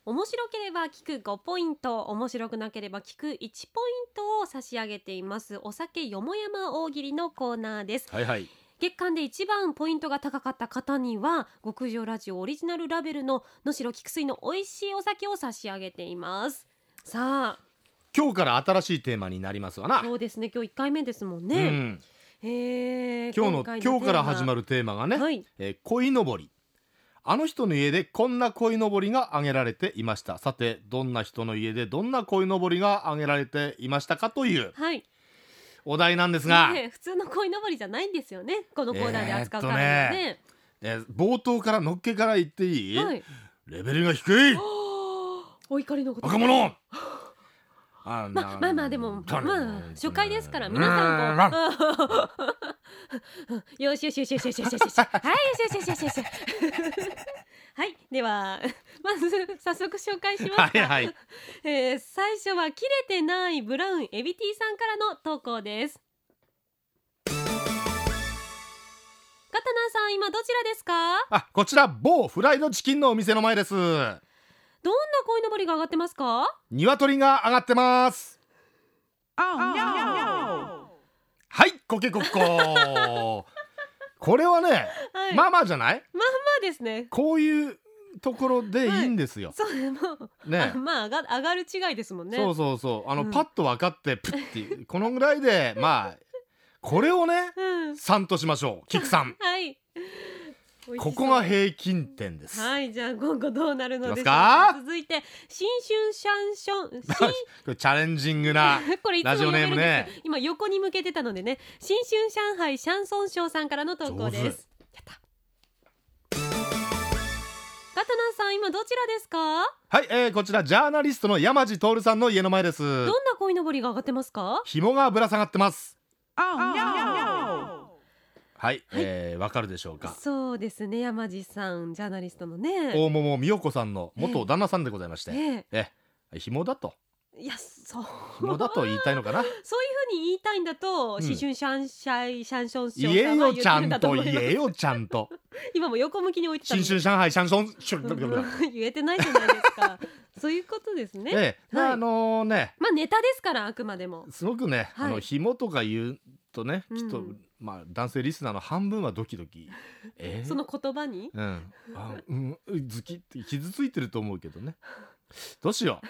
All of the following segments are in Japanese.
面白ければ聞く5ポイント、面白くなければ聞く1ポイントを差し上げていますお酒よもやま大喜利のコーナーです。 はいはい。 月間で一番ポイントが高かった方には極上ラジオオリジナルラベルの能代菊水の美味しいお酒を差し上げています。さあ今日から新しいテーマになりますわな。 そうですね、今日1回目ですもんうね、 ん、 今今日から始まるるテーマがね、 はい、 鯉のぼり。あの人の家でこんな鯉のぼりが挙げられていました。さてどんな人の家でどんな鯉のぼりが挙げられていましたかというはいお題なんですが、 普通の鯉のぼりじゃないんですよね、このコーナーで扱うからにはね、 冒頭からのっけから言っていい、 はい、 レベルが低いお怒りのこと若者まあでも初回ですから皆さんよしよしよしよしよしよしよしはいよしよしよしよしよしはいではまず早速紹介しますか。 はいはい、 最初は切れてないブラウンエビティさんからの投稿です。片名さん今どちらですか？ こちら某フライドチキンのお店の前です。 どんな鯉のぼりが上がってますか？ 鶏が上がってます。はいコケコッコこれはね、 はい、 ママじゃない？ まあですね、 こういうところでいいんですよ、 そうもうね、 まあ上がる違いですもんね。 そうパッと分かってプッていうこのぐらいでこれをね、3としましょう。キクさんはいここが平均点です。 はい、じゃあ今後どうなるのでしょうか。 続いて新春シャンションこれチャレンジングなこれいつもラジオネームね。 今横に向けてたのでね、新春上海シャンソンショーさんからの投稿です。やった片名さん今どちらですか？ はい、こちらジャーナリストの山地徹さんの家の前です。 どんな鯉のぼりが上がってますか？ 紐がぶら下がってます。はい、 はいわかるでしょうか。 そうですね、山地さんジャーナリストのね大桃美代子さんの元旦那さんでございまして、紐だといやそう紐だと言いたいのかなそういう風に言いたいんだと、新春シャンシャンションショー言えよちゃんと言言えよちゃんと今も横向きに置いてた新春上海シャンソンショー言えてないじゃないですかそういうことですね、まあネタですからあくまでもすごくね、紐とか言うとね、きっと男性リスナーの半分はドキドキその言葉にズキって傷ついてると思うけどね、どうしよう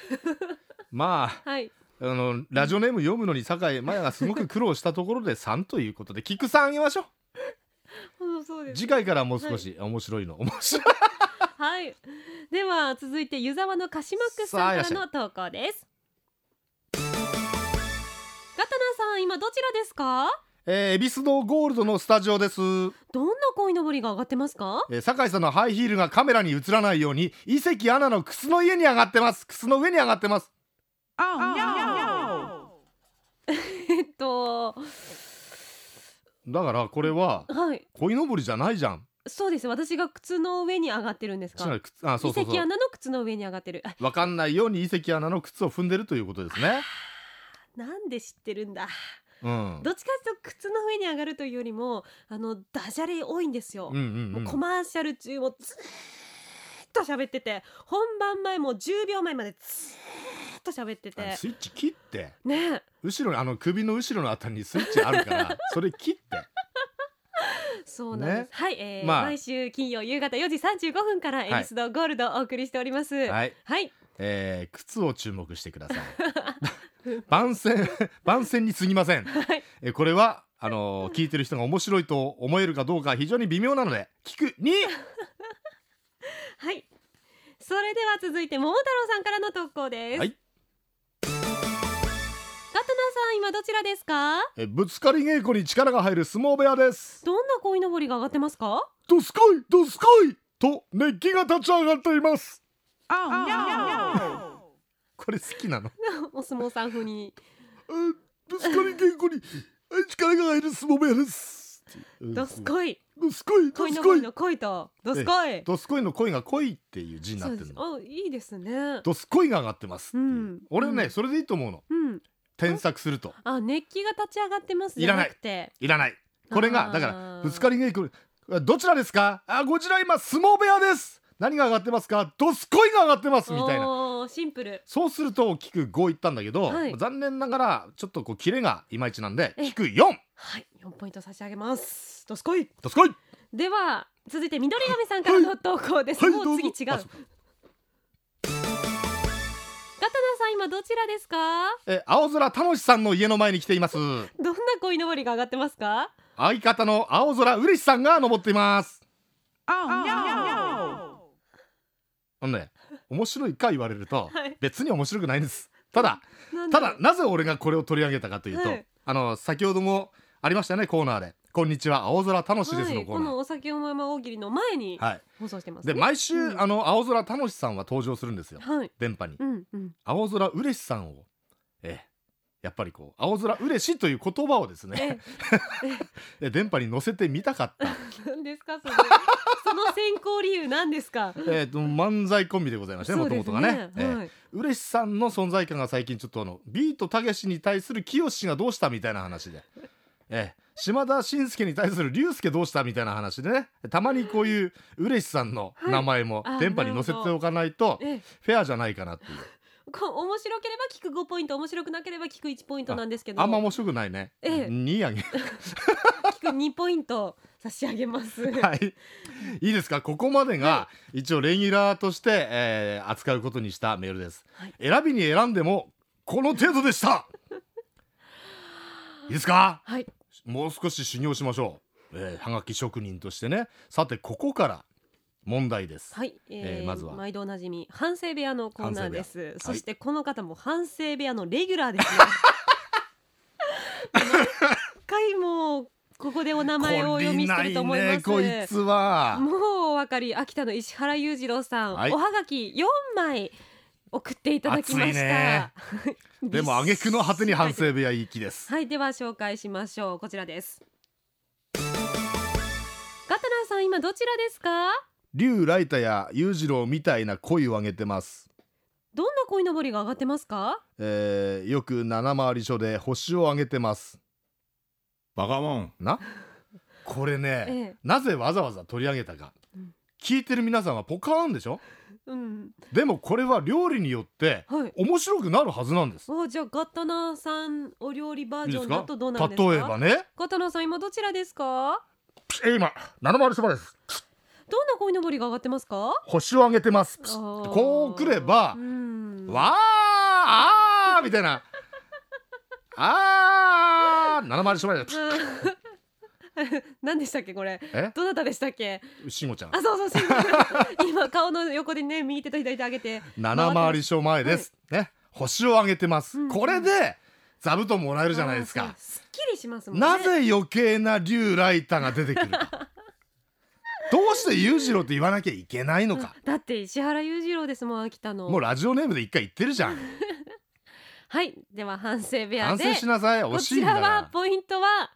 ラジオネーム読むのに酒井麻也がすごく苦労したところで3ということでキクさんあげましょう。 そうです、 次回からもう少し面白いの面白いはいでは続いて湯沢のカシマックスさんからの投稿です。ガタナさん今どちらですか？ 恵比寿堂ゴールドのスタジオです。 どんな鯉のぼりが上がってますか？ 酒井さんのハイヒールがカメラに映らないように伊関アナの靴の上に上がってます。だからこれは鯉のぼりじゃないじゃん。 そうです、私が靴の上に上がってるんですか？伊関アナの靴の上に上がってる。 分かんないように伊関アナの靴を踏んでるということですね。 なんで知ってるんだ。 どっちかというと靴の上に上がるというよりもダジャレ多いんですよ、もうコマーシャル中もずーっと喋ってて、本番前も10秒前までずーっと喋ってて、 スイッチ切ってね、 後ろに首の後ろのあたりにスイッチあるからそれ切ってそうなんです、はい、毎週金曜夕方4時35分から恵比寿堂ゴールドをお送りしております。はい、 靴を注目してください番宣に過ぎません、これは聞いてる人が面白いと思えるかどうか非常に微妙なので聞くにはい、それでは続いて桃太郎さんからの投稿です。ガタナさん今どちらですか？ ぶつかり稽古に力が入る相撲部屋です。 どんな鯉のぼりが上がってますか？ どすこいと熱気が立ち上がっています。これ好きなのお相撲さん風にぶつかり稽古に力が入る相撲部屋です。 どすこい鯉のぼりの鯉とどすこいの鯉が鯉っていう字になってるの。 いいですね。 どすこいが上がってますっていう、俺ねそれでいいと思うの、添削すると熱気が立ち上がってますじゃなくていらないこれがだからぶつかり稽古どちらですか？こちら今相撲部屋です。 何が上がってますか？ドスコイが上がってますみたいな。 シンプル。 そうすると大きく5いったんだけど、 はい、 残念ながらちょっとこうキレがいまいちなんで低く4。 はい、4ポイント差し上げます。ドスコイ。 ドスコイ。 では続いて緑亀さんからの投稿です。もう次違う。ガタナさん今どちらですか？ 青空楽しさんの家の前に来ています。 どんな鯉のぼりが上がってますか？ 相方の青空うれしさんが登っています。ね、面白いか言われると、はい、別に面白くないんです。ただなぜ俺がこれを取り上げたかというと、はい、先ほどもありましたね、コーナーでこんにちは青空楽しですのコーナー、 このお酒をまま大喜利の前に放送してますね。 で毎週、青空楽しさんは登場するんですよ、 はい、 電波に、青空うれしさんをやっぱりこう青空うれしという言葉をですね電波に乗せてみたかった。 何ですかその選考理由何ですか？ 漫才コンビでございましてね、もともとがね、うれしさんの存在感が最近ちょっとビートたけしに対するきよしがどうしたみたいな話で、島田紳介に対する竜介どうしたみたいな話でね、たまにこういううれしさんの名前も電波に乗せておかないとフェアじゃないかなっていう。 面白ければ聞く5ポイント、面白くなければ聞く1ポイントなんですけど、 あんま面白くないね、2あげ聞く2ポイント差し上げます。 はい、いいですか？ここまでが一応レギュラーとして、扱うことにしたメールです、はい、選びに選んでもこの程度でしたいいですか？はい、もう少し修行しましょう、はがき職人としてね。さてここから問題です。 はい、 まずは毎度おなじみ反省部屋のコーナーです。そしてこの方も反省部屋のレギュラーですね何回もここでお名前をお読みしてると思います。 こいつはもうお分かり、秋田の石原裕次郎さん、おはがき4枚送っていただきました。 でも挙句の果てに反省部屋行きです。 はい、では紹介しましょう。こちらです。ガタナさん今どちらですか？ 竜ライタや裕次郎みたいな鯉をあげてます。 どんな鯉のぼりが上がってますか？ よく七回り所で星をあげてます。バカモンなこれね、なぜわざわざ取り上げたか、聞いてる皆さんはポカーンでしょ、でもこれは料理によって面白くなるはずなんです。 じゃあガタナさんお料理バージョンだとどうなんですか？ 例えばね、 ガタナさん今どちらですか？ 今七回りそばです。 どんな鯉のぼりが上がってますか？ 星をあげてます。こうくれば、わーあーみたいな、七回りそばです何でしたっけこれ？どなたでしたっけ？ しんごちゃん。 そうしんごちゃん今顔の横でね、右手と左手上げて七回り所前です、ね、星をあげてます、これで座布団もらえるじゃないですか。 すっきりしますもんね。 なぜ余計な竜ライタが出てくるかどうして裕次郎って言わなきゃいけないのか、 だって石原裕次郎ですもん、秋田の。 もうラジオネームで一回言ってるじゃんはい、では反省部屋で反省しなさい。惜しいんだから。 こちらはポイントは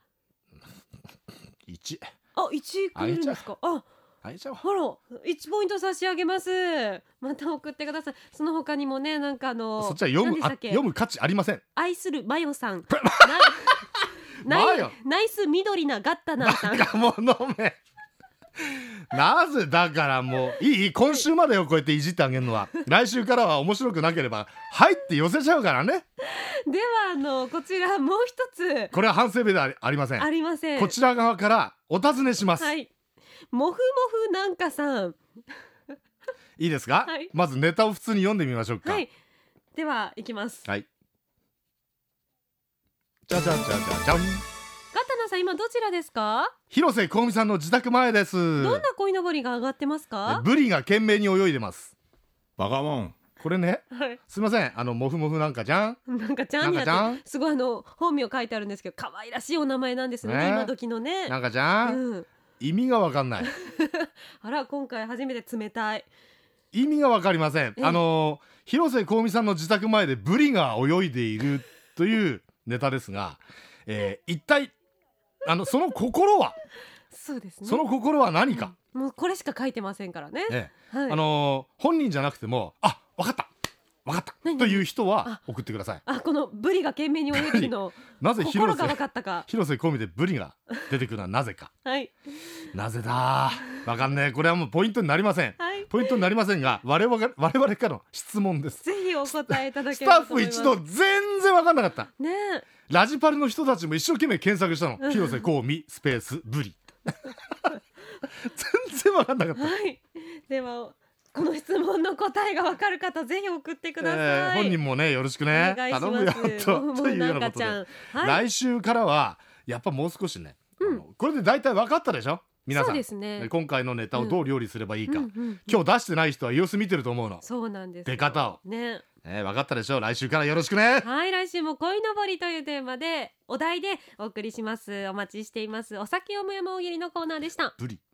1。 1くれるんですか？ あげちゃおう。 ほら1ポイント差し上げます。また送ってください。その他にもね、なんかそっちは読む価値ありません。 愛するマヨさんナイス緑なガッタナーさん。 バカ者めなぜだからもういい、今週までをこうやっていじってあげるのは来週からは面白くなければはいって寄せちゃうからね。 ではこちらもう一つ、 これは反省部ではありません。 ありません。 こちら側からお尋ねします。 はい、もふもふなんかさんいいですか、はい、まずネタを普通に読んでみましょうか。 はい、ではいきます。 はい、じゃじゃじゃじゃじゃん。 ガタナさん今どちらですか？ 広瀬香美さんの自宅前です。 どんな鯉のぼりが上がってますか？ ブリが懸命に泳いでます。バカモン。これね、 はい、 すいません、もふもふなんかちゃんなんかちゃんにやってすごい本名書いてあるんですけど可愛らしいお名前なんですね、今時のね。 なんかちゃん、意味がわかんないあら、今回初めて冷たい。 意味がわかりません。広瀬香美さんの自宅前でブリが泳いでいるというネタですが、一体その心はそうですね、 その心は何か、 もうこれしか書いてませんからね、 はい、本人じゃなくてもわかったという人は送ってください。 このブリが懸命に泳いでるのなぜ心が分かったか。 広瀬香美でブリが出てくるのはなぜかはい、 なぜだわかんねえ。これはもうポイントになりません、 はい、 ポイントになりませんが、我々からの質問です。 ぜひお答えいただけスタッればと思います。 フ一同全然分かんなかったねえ、 ラジパルの人たちも一生懸命検索したの。広瀬香美スペースブリ全然分かんなかった、 はい、ではこの質問の答えが分かる方ぜひ送ってください、 本人もねよろしくね、 お願いし頼むよますというようなことで、 はい、 来週からはやっぱもう少しね、これで大体分かったでしょ皆さん。 そうですね、 今回のネタをどう料理すればいいか、 今今日出してない人は様子見てると思うの。 そうなんですよ出方をね。 分かったでしょ。来週からよろしくね。 はい、来週も恋のぼりというテーマでお題でお送りします。お待ちしています。お酒をむやま大喜利のコーナーでした。 ブリ